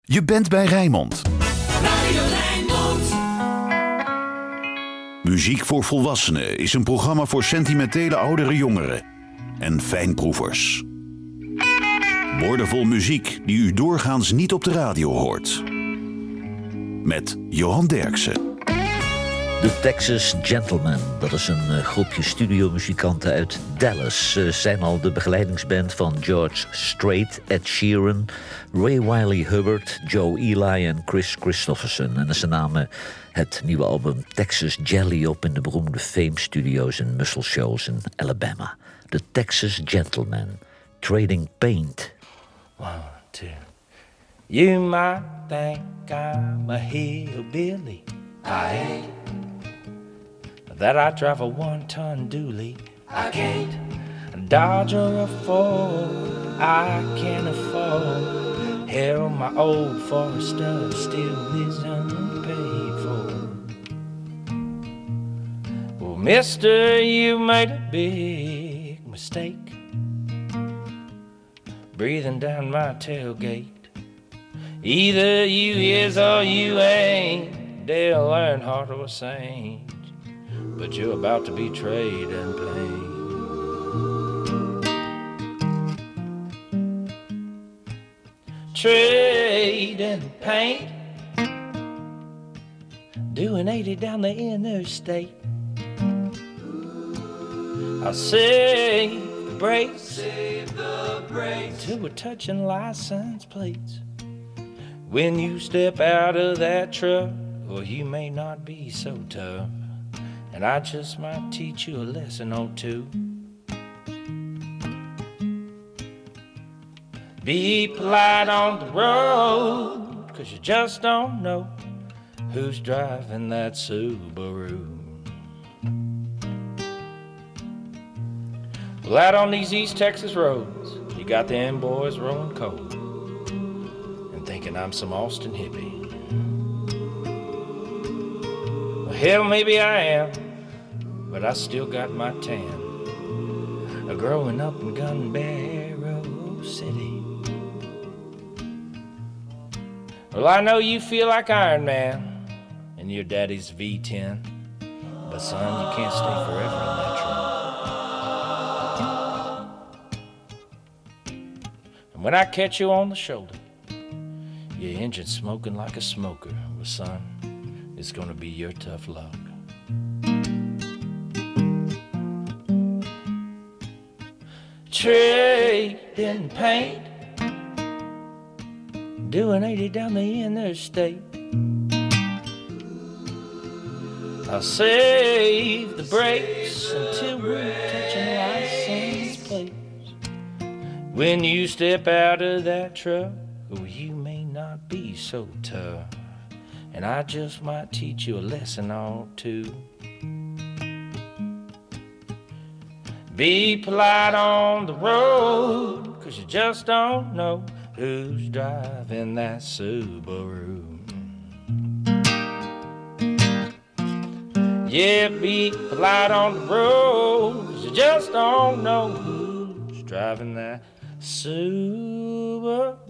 Je bent bij Rijnmond. Radio Rijnmond. Muziek voor Volwassenen is een programma voor sentimentele oudere jongeren en fijnproevers. Woordenvol muziek die u doorgaans niet op de radio hoort. Met Johan Derksen. De Texas Gentlemen, dat is een groepje studiomuzikanten uit Dallas. Ze zijn al de begeleidingsband van George Strait, Ed Sheeran, Ray Wylie Hubbard, Joe Ely en Chris Christopherson. En ze namen het nieuwe album Texas Jelly op in de beroemde Fame Studios in Muscle Shoals in Alabama. De Texas Gentlemen, Trading Paint. 1, 2. You might think I'm a hillbilly. I ain't. That I drive a 1-ton dually. I can't. A Dodge or a Ford I can't afford. Hell, my old Forester still is unpaid for. Well, mister, you made a big mistake breathing down my tailgate. Either you is or you ain't. They'll learn hard or saint, but you're about to be trading pain. Trading paint, doing 80 down the interstate. I'll save the brakes, till we're touching license plates. When you step out of that truck, well, you may not be so tough, and I just might teach you a lesson or two. Be polite on the road, 'cause you just don't know who's driving that Subaru. Well, out on these East Texas roads, you got them boys rolling cold and thinking I'm some Austin hippie. Hell, maybe I am, but I still got my tan. Growing up in Gun Barrel City. Well, I know you feel like Iron Man in your daddy's V10, but son, you can't stay forever in that truck. And when I catch you on the shoulder, your engine smoking like a smoker, well, son, it's gonna be your tough luck. Trading paint, doing 80 down the interstate. I'll save the brakes until we're touching license plates. When you step out of that truck, oh, you may not be so tough, and I just might teach you a lesson or two. Be polite on the road, 'cause you just don't know who's driving that Subaru. Yeah, be polite on the road, 'cause you just don't know who's driving that Subaru.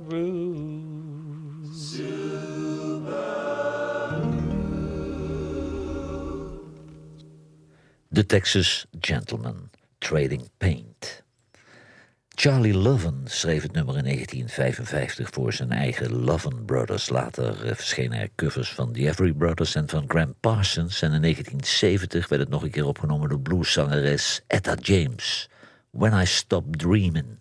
The Texas Gentlemen, Trading Paint. Charlie Loven schreef het nummer in 1955 voor zijn eigen Loven Brothers. Later verschenen er covers van The Everly Brothers en van Graham Parsons. En in 1970 werd het nog een keer opgenomen door blueszangeres Etta James. When I Stop Dreamin'.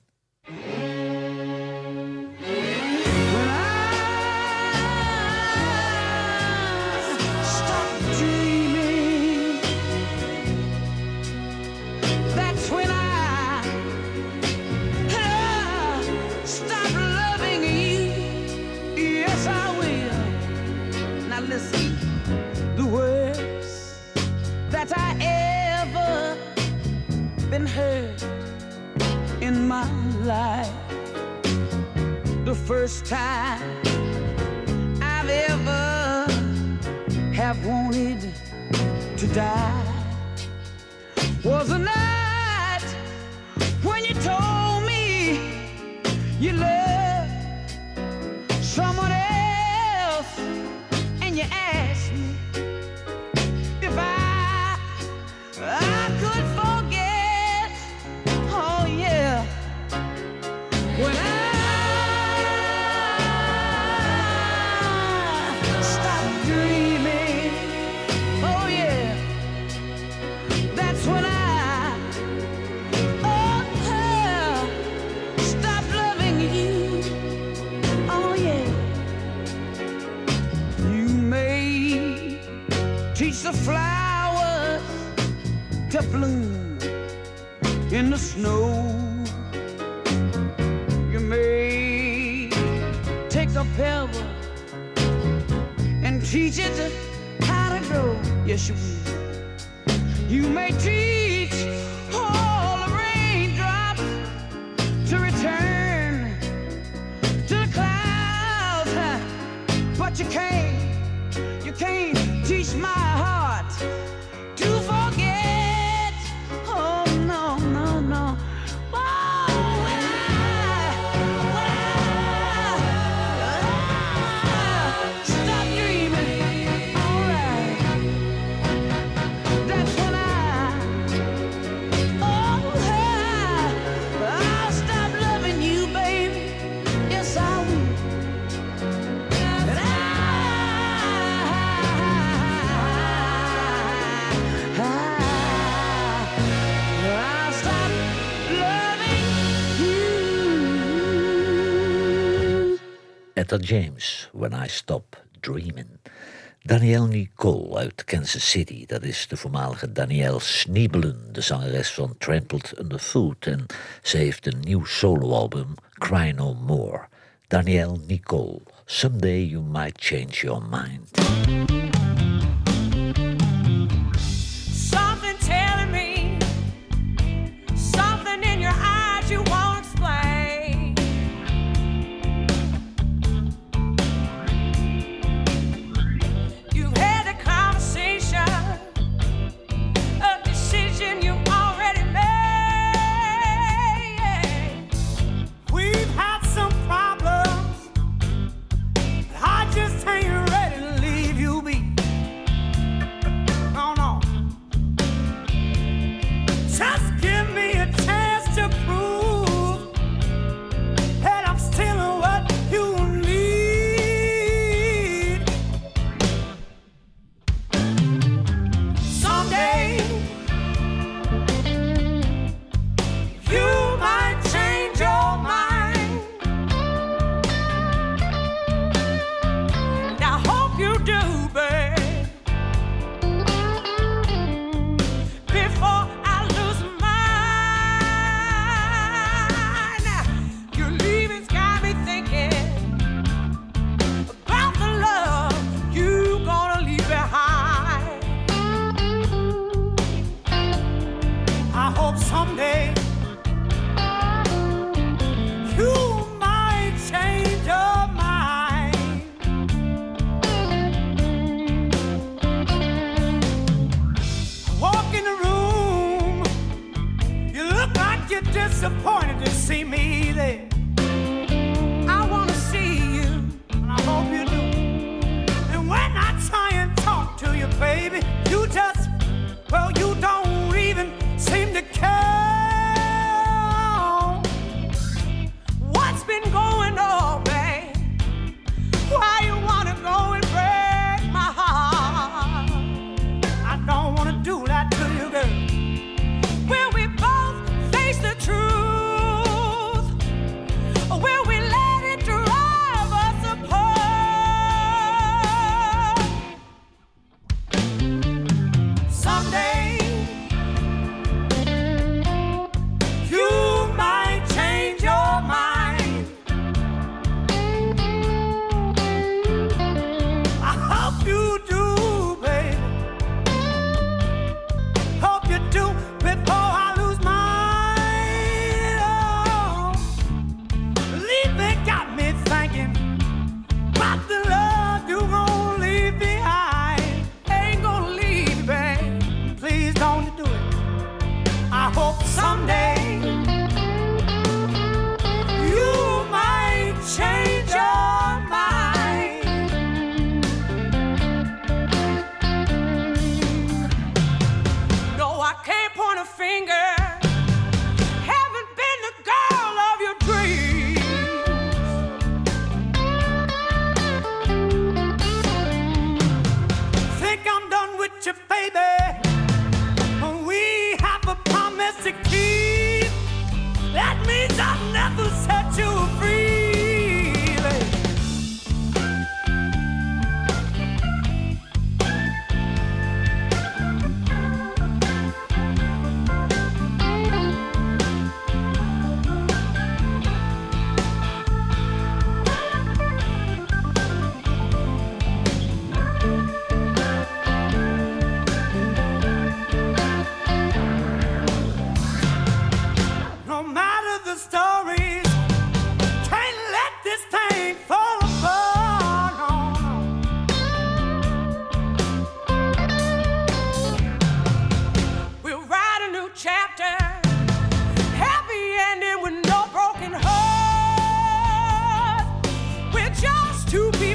Listen, the worst that I ever been hurt in my life. The first time I've ever have wanted to die was a night when you told me you loved someone else. teach the flowers to bloom in the snow. You may take a pebble and teach it how to grow. Yes, you will. You may teach all the raindrops to return to the clouds, but you can't teach my heart to forget. Oh, no, no, no. Oh, when I stop dreaming, all right, that's when I'll stop loving you, baby. Yes, I will. And I'll stop loving you. Etta James, When I Stop Dreamin'. Danielle Nicole uit Kansas City, dat is de voormalige Danielle Sniebelen, de zangeres van Trampled Underfoot. En ze heeft een nieuw soloalbum, Cry No More. Danielle Nicole, Someday You Might Change Your Mind. Something telling me, something in your eyes you won't explain. You've had a conversation, a decision you already made. We've had some problems, but I just ain't ready to leave you be.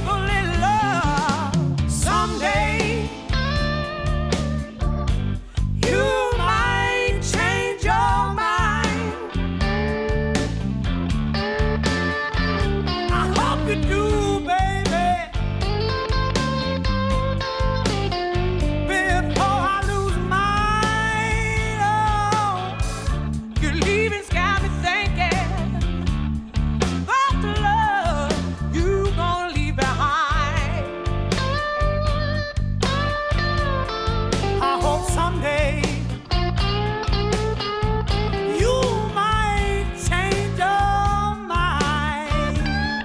deeply love. Someday you might change your mind. I hope you do, baby, before I lose mine. Oh, your leaving's got me thinking about the love you gonna leave behind. I hope someday you might change your mind.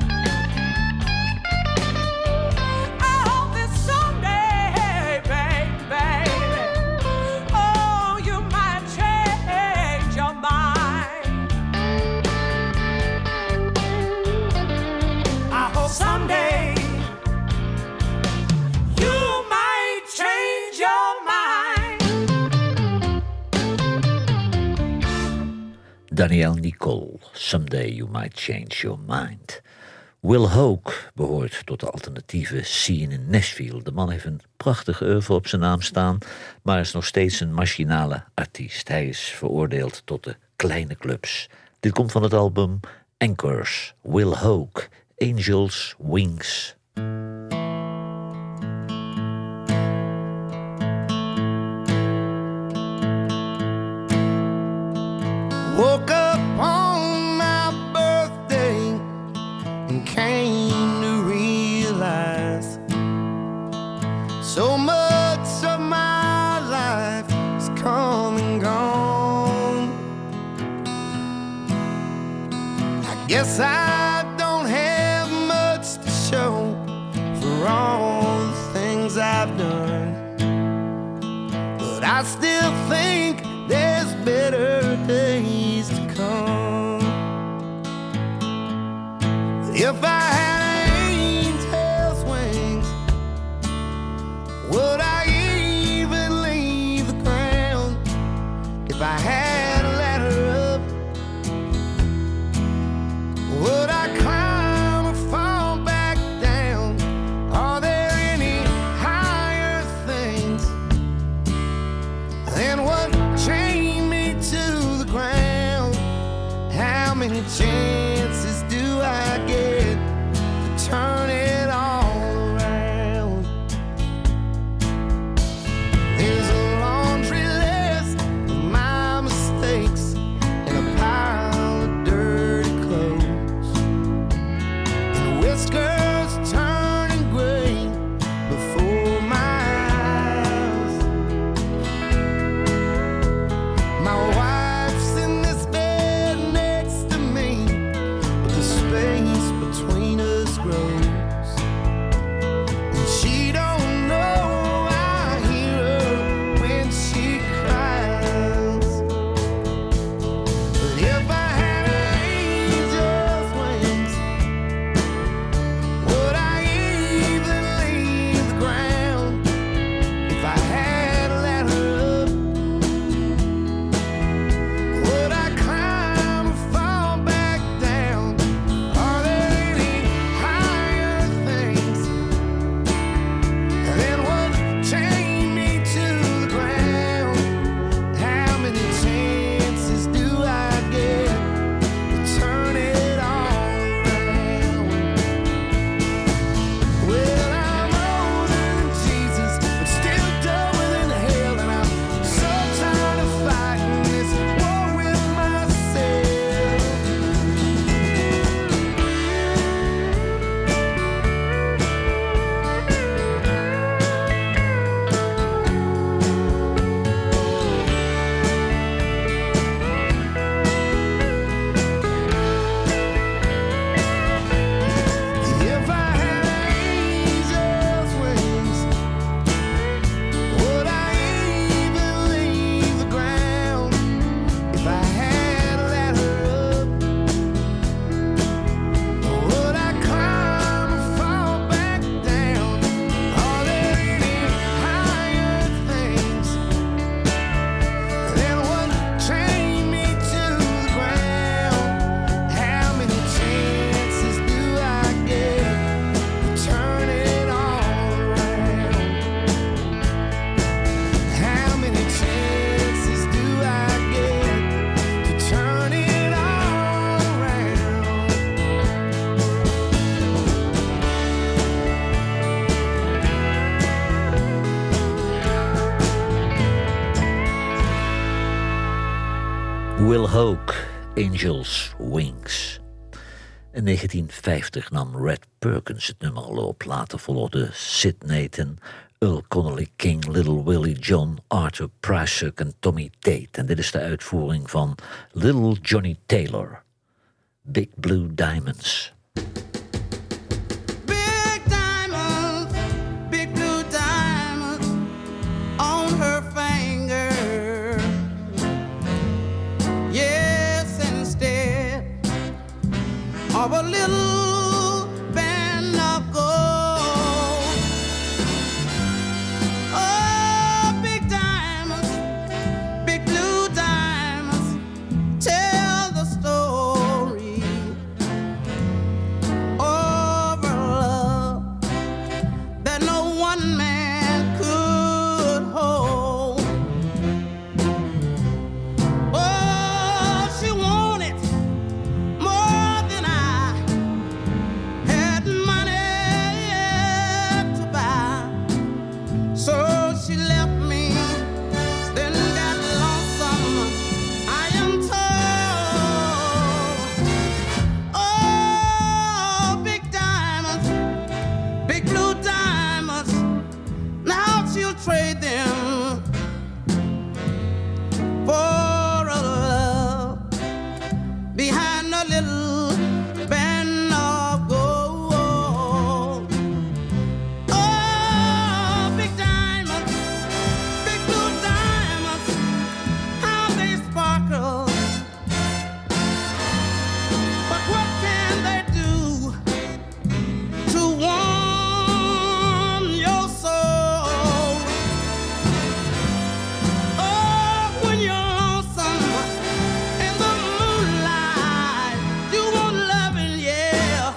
I hope that someday, baby, oh, you might change your mind. I hope someday you might change your mind. Danielle Nicole, Someday You Might Change Your Mind. Will Hoke behoort tot de alternatieve scene in Nashville. De man heeft een prachtige oeuvre op zijn naam staan, maar is nog steeds een machinale artiest. Hij is veroordeeld tot de kleine clubs. Dit komt van het album Anchors, Will Hoke, Angels Wings. Woke up on my birthday and came to realize so much of my life is come and gone. I guess I don't have much to show for all the things I've done, but I still think there's better days to come. If I had angel's wings, would I even leave the ground? If I had a ladder up, would I climb or fall back down? Are there any higher things than what Will Hoke, Angels Wings. In 1950 nam Red Perkins het nummer al op. Later volgden Sid Nathan, Earl Connolly King, Little Willie John, Arthur Prysock en Tommy Tate. En dit is de uitvoering van Little Johnny Taylor. Big Blue Diamonds. Big diamonds, big blue diamonds on her finger. Yes, instead of a little band of gold. Oh, big diamonds, big blue diamonds, tell the story of a love that no one man could hold. Oh, she wanted more than I had money to buy. So she left me, then got lonesome, I am told. Oh, big diamonds, big blue diamonds, now she'll trade them for a love behind a little band of gold. Oh, big diamonds, big blue diamonds, how they sparkle. But what can they do to warm your soul? Oh, when you're lonesome in the moonlight, you want loving, yeah.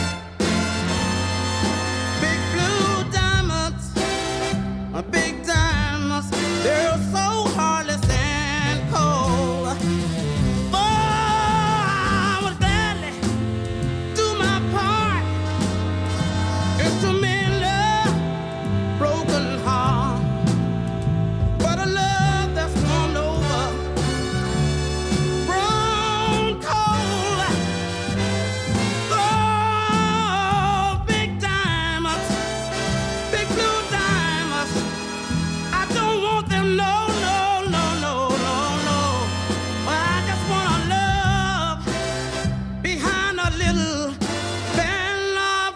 Big blue diamonds, big diamonds, they're so heartless and cold. Oh, I would gladly do my part is to mend a broken heart. But a love that's warmed over, grown cold. Oh, big diamonds, big blue diamonds, I don't want them, no, no, no, no, no, no. Well, I just want a love behind a little band of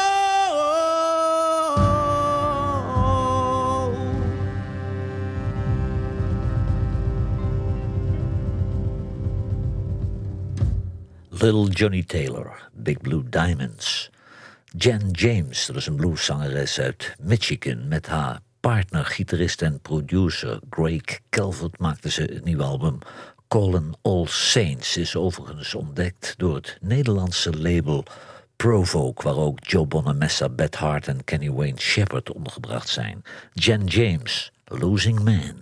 gold. Little Johnny Taylor, Big Blue Diamonds. Jan James, dat is een blueszangeres uit Michigan. Met haar partner, gitarist en producer Greg Calvert maakte ze een nieuw album. Callin' All Saints is overigens ontdekt door het Nederlandse label Provoke, waar ook Joe Bonamessa, Beth Hart en Kenny Wayne Shepherd ondergebracht zijn. Jan James, Losing Man.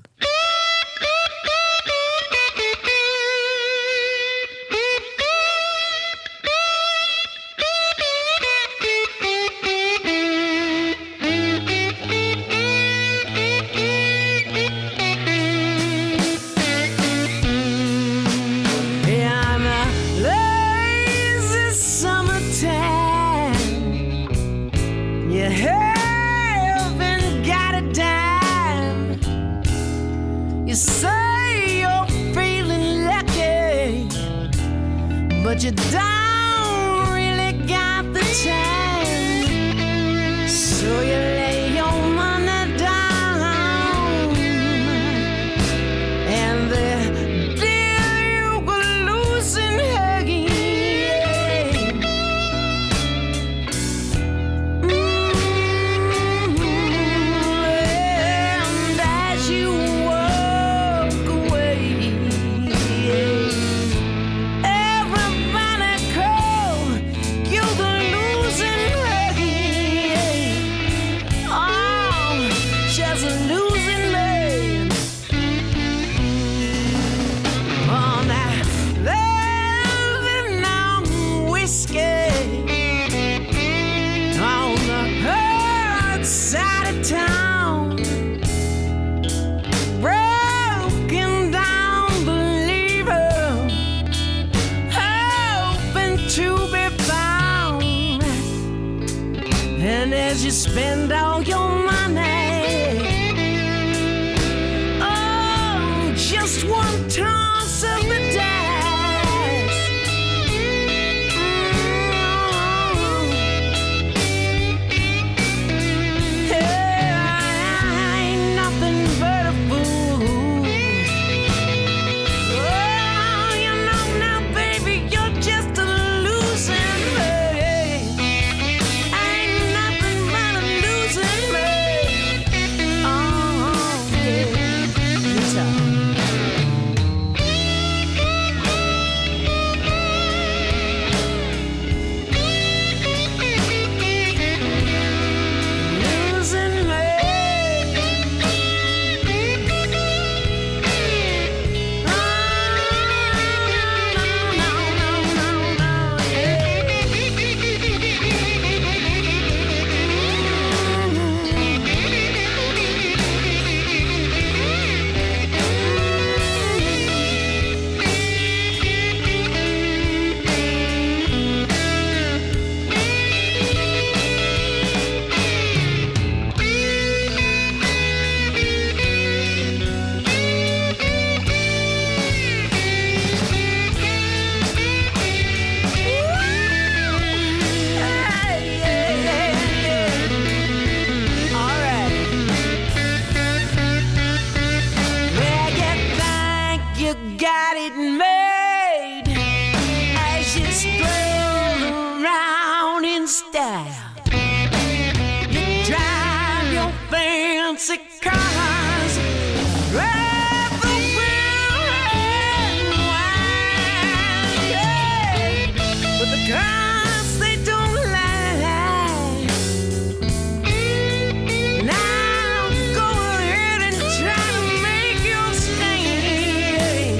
Yeah, I'm a lazy summertime. You haven't got a dime. You say you're feeling lucky, but you don't really got the time. So you lay your money down and the deal you were losing again. spend all your money. Oh, just one toss of the dice. Hey, I ain't nothing but a fool. Oh, you know now, baby, you're just a losing me. I ain't nothing but a losing me. Oh, yeah. Guitar. Losing me. Oh, no, no, no, no, you got it made as you stroll around in style. You drive your fancy cars, drive the wheel and wine, yeah. But the cars, they don't last. Now go ahead and try to make your stand.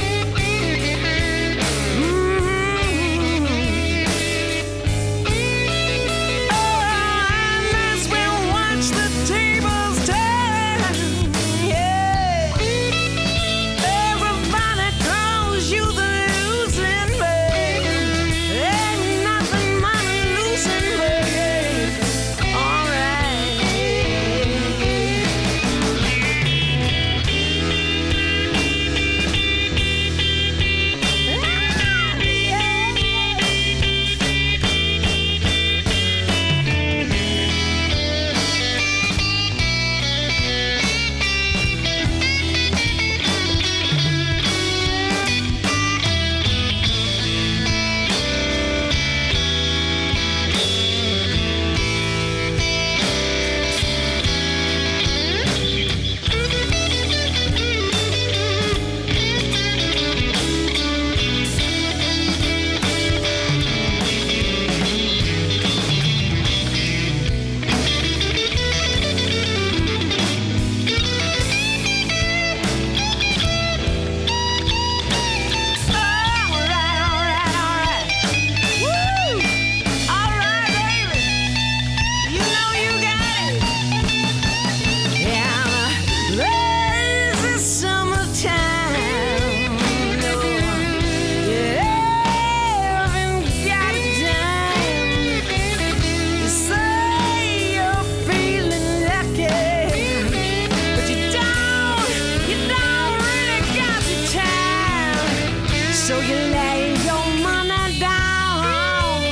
Oh, and as we watch the tables turn, yeah, everybody calls you the losing man. Ain't nothing but a losing man. All right. So you lay your money down.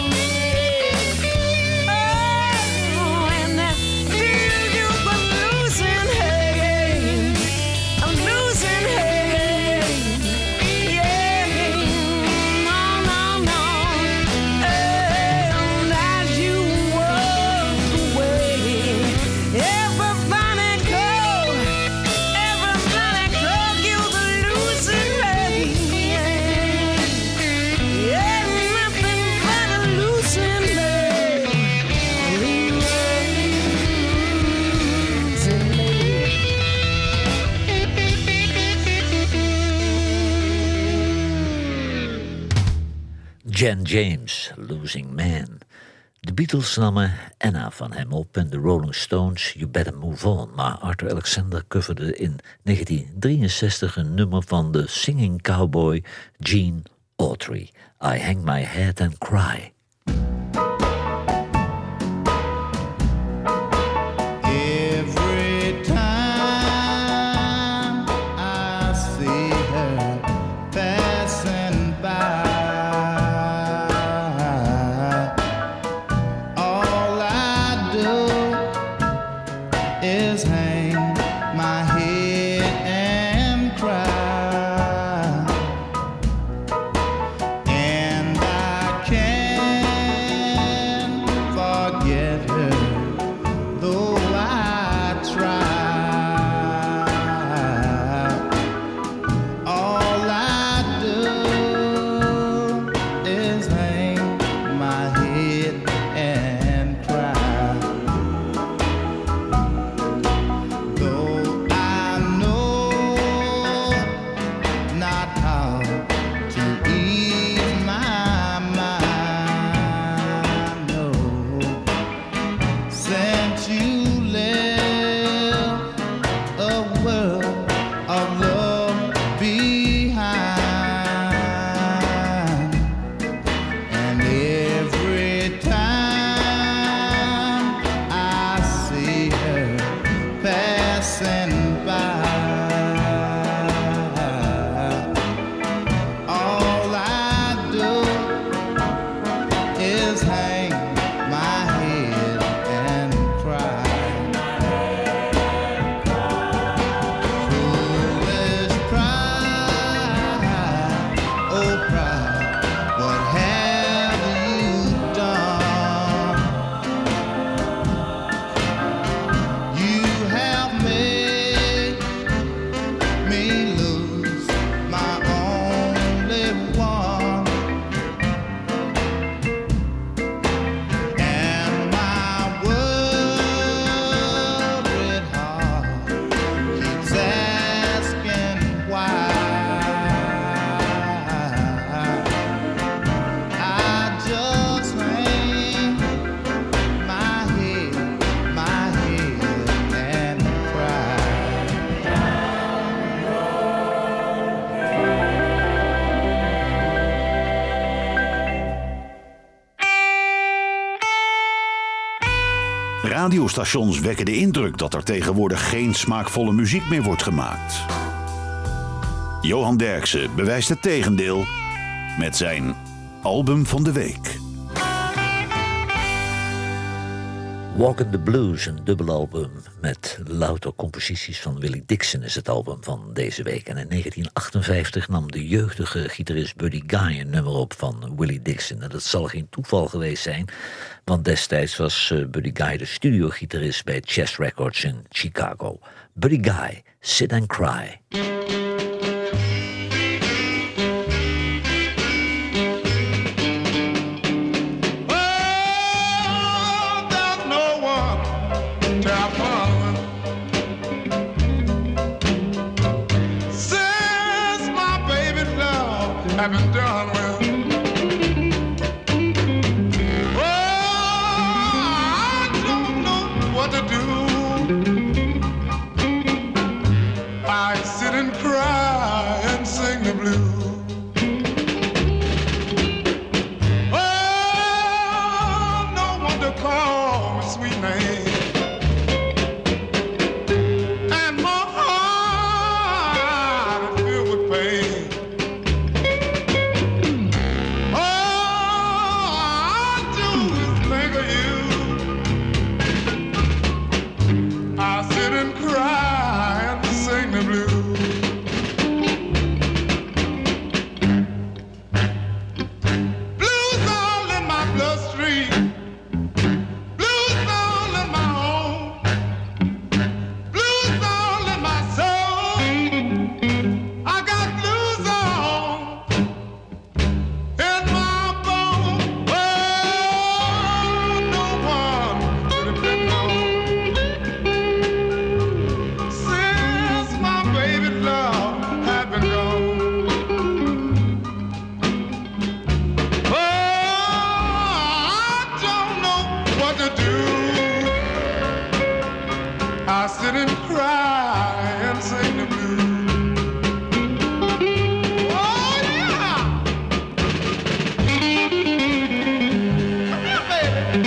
Oh, and that feel you were losing, hey, I'm losing, hey, yeah, no, no, no. And as you walk away, everybody call you the losing, hey. Yeah, nothing but a losing man. Losing Jan James, Losing Man. De Beatles namen Anna van hem op en de Rolling Stones You Better Move On. Maar Arthur Alexander coverde in 1963 een nummer van de singing cowboy Gene Autry. I Hang My Head and Cry. is hang my head and cry. And I can't forget her, though I try. All I do is hang my head and cry. Though I know not how to ease my mind, no. Since you left a world of love behind, and every time I see her passing by, all I do is hang my head and cry. Foolish pride, oh pride, what have you done? You have made me lose my only one, and my worried heart keeps asking why. I just hang my head and cry. Radiostations wekken de indruk dat er tegenwoordig geen smaakvolle muziek meer wordt gemaakt. Johan Derksen bewijst het tegendeel met zijn album van de week. Walk in the Blues, een dubbelalbum met louter composities van Willie Dixon is het album van deze week. En in 1958 nam de jeugdige gitarist Buddy Guy een nummer op van Willie Dixon. En dat zal geen toeval geweest zijn, want destijds was Buddy Guy de studiogitarist bij Chess Records in Chicago. Buddy Guy, Sit and Cry. Oh, there's no one to have fun since my baby love have been done with. Oh, I don't know what to do. I sit and cry and sing the blues. Oh, no one to call me sweet name. And my heart is filled with pain. All I do is think of you. I sit and cry and sing the blues. Blues all in my bloodstream. Blues all in my home. Blues all in my soul. I got blues all in my bones. Oh, no one to depend on since my baby love had been gone. Oh, I don't know what to do. I sit and cry and sing the blues. Oh, yeah. Come here, baby.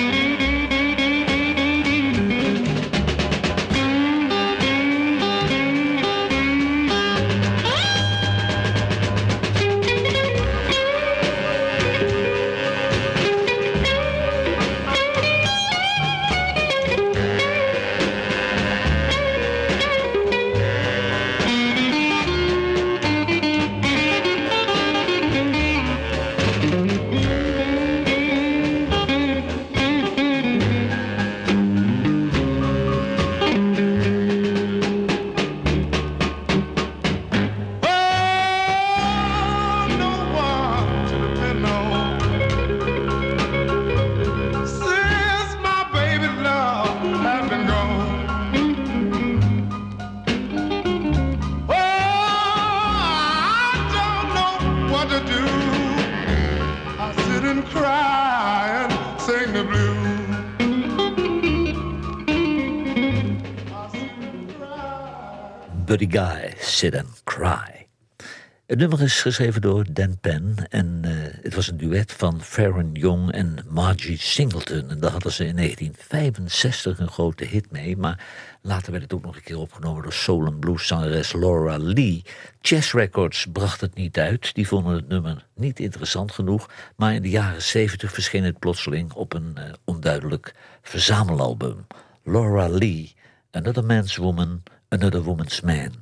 Buddy Guy, Sit and Cry. Het nummer is geschreven door Dan Penn en het was een duet van Faron Young en Margie Singleton. En daar hadden ze in 1965 een grote hit mee, maar later werd het ook nog een keer opgenomen door soul- en blueszangeres Laura Lee. Chess Records bracht het niet uit, die vonden het nummer niet interessant genoeg, maar in de jaren 70 verscheen het plotseling op een onduidelijk verzamelalbum. Laura Lee, Another Man's Woman, Another Woman's Man.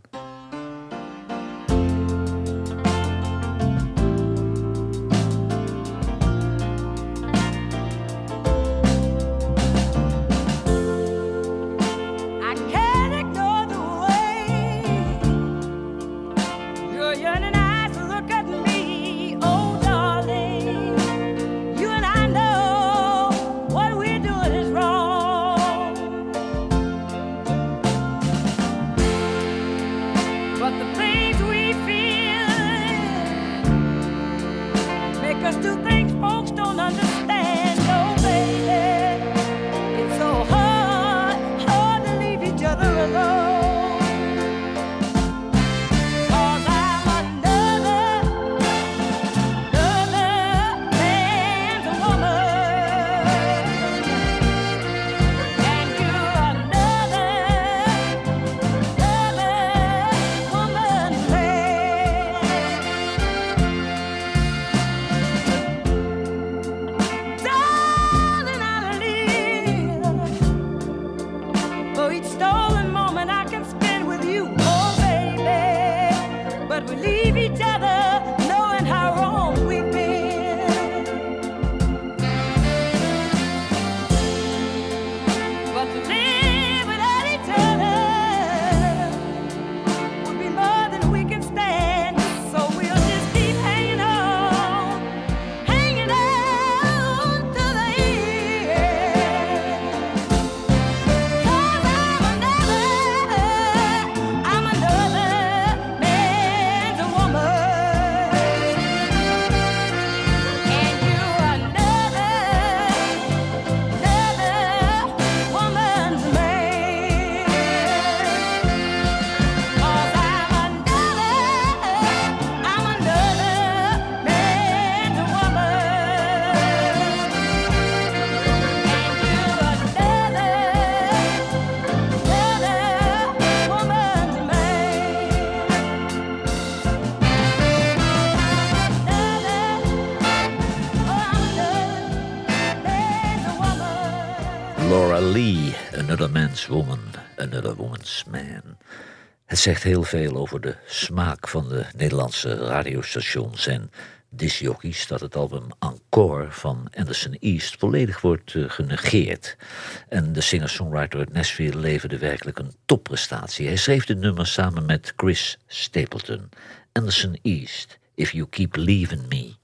Laura Lee, Another Man's Woman, Another Woman's Man. Het zegt heel veel over de smaak van de Nederlandse radiostations en discjockeys dat het album Encore van Anderson East volledig wordt genegeerd. En de singer-songwriter uit Nashville leverde werkelijk een topprestatie. Hij schreef dit nummer samen met Chris Stapleton. Anderson East, If You Keep Leaving Me.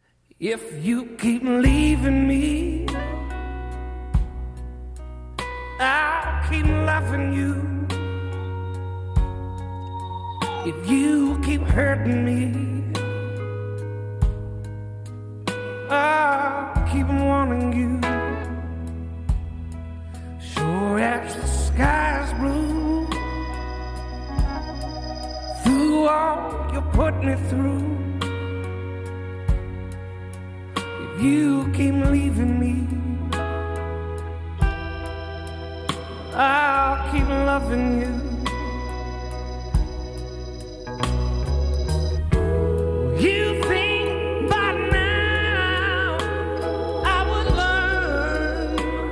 If you keep leaving me, I'll keep loving you. If you keep hurting me, I'll keep wanting you. Sure as the sky's blue, through all you put me through, if you keep leaving me, I'll keep loving you. You think by now I would learn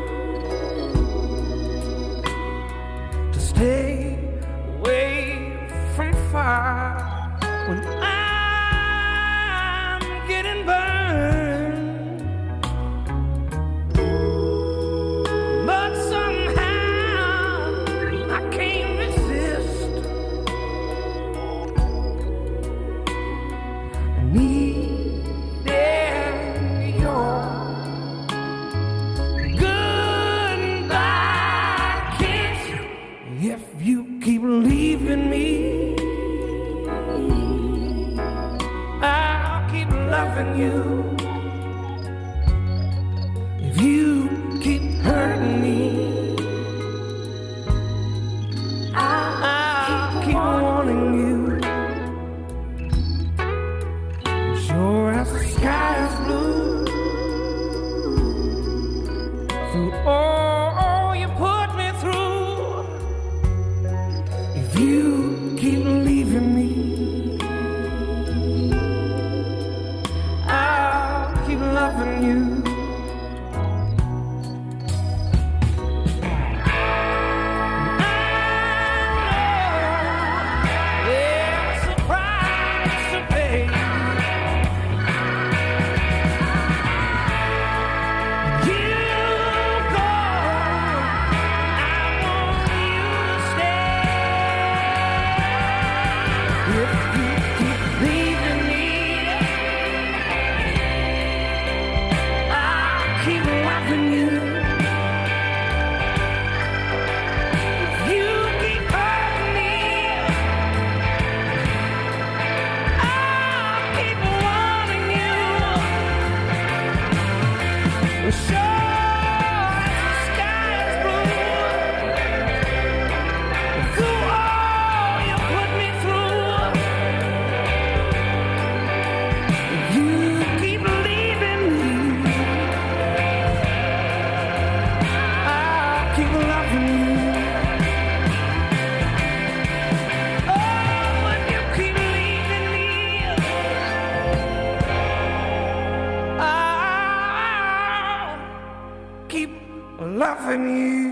to stay away from fire when I'm getting burned, but somehow I can't resist. Needing your goodbye kiss. If you keep leaving me, I'll keep loving you. If you keep hurting me, I'll keep you keep leaving me, I'll keep loving you. Loving you.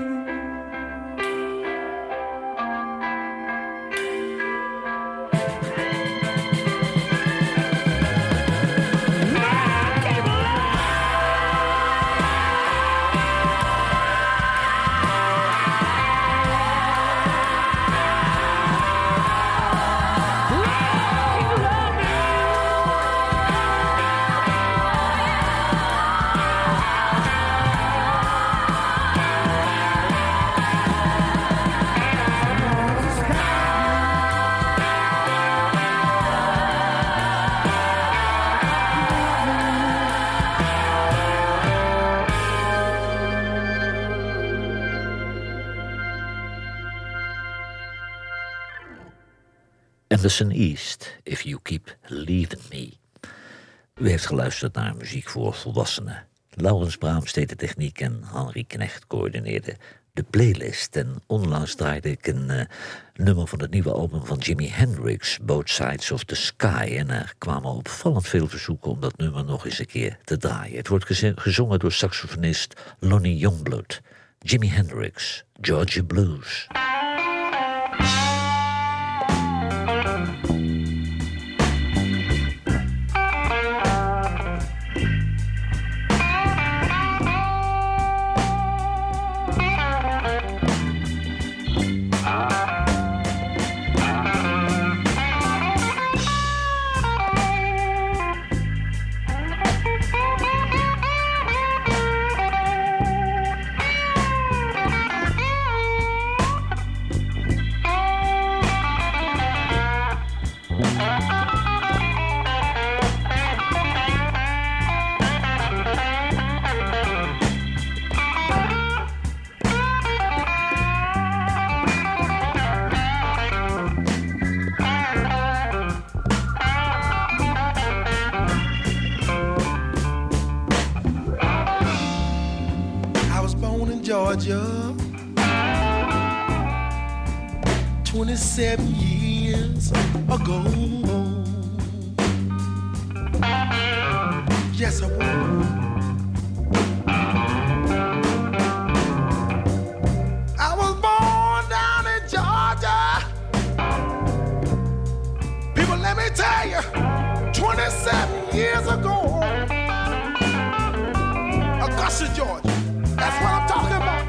Anderson East, If You Keep Leaving Me. U heeft geluisterd naar muziek voor volwassenen. Laurens Braams deed de techniek en Henri Knecht coördineerde de playlist. En onlangs draaide ik een nummer van het nieuwe album van Jimi Hendrix, Both Sides of the Sky. En er kwamen opvallend veel verzoeken om dat nummer nog eens een keer te draaien. Het wordt gezongen door saxofonist Lonnie Youngblood. Jimi Hendrix, Georgia Blues. Georgia, 27 years ago. Yes, I was. I was born down in Georgia. People, let me tell you, 27 years ago. Augusta, Georgia. That's what I'm talking about.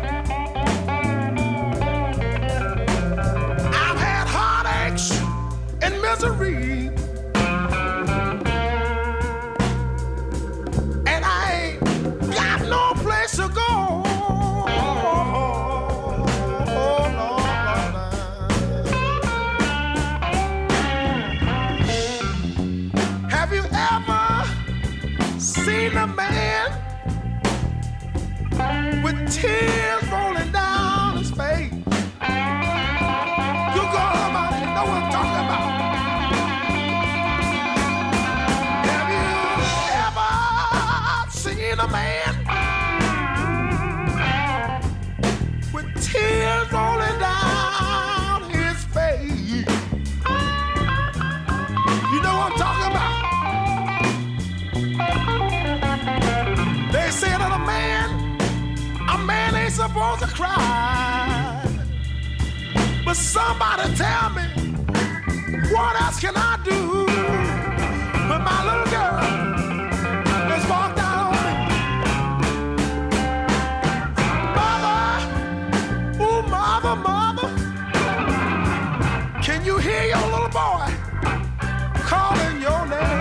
I've had heartaches and misery, and I ain't got no place to go. Oh, Lord, Have you ever seen a man cry. But somebody tell me, what else can I do when my little girl has walked out on me? Mother, ooh, mother, mother, can you hear your little boy calling your name?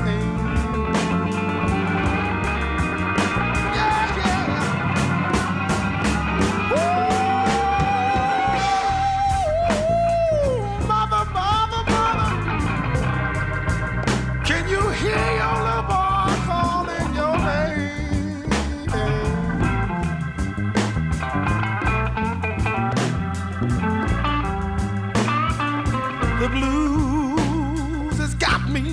The blues has got me,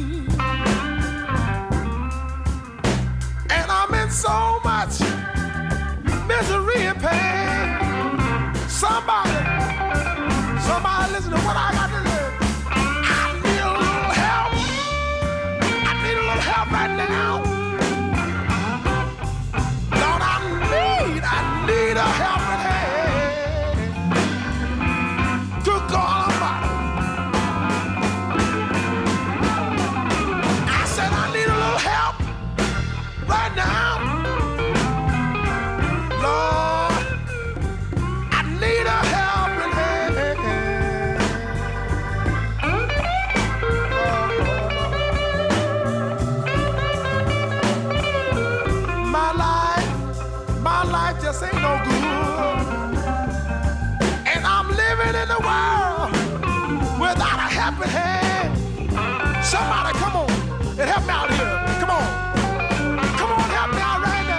and I'm in so much misery and pain. Somebody listen to what I got to do. I need a little help. I need a little help right now. Lord, I need a helping hand. Good God Almighty. Right now, Lord, I need a helping hand. My life just ain't no good, and I'm living in the world without a helping hand. Somebody come on and help me out here. Come on. Help me out right now.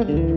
Thank you.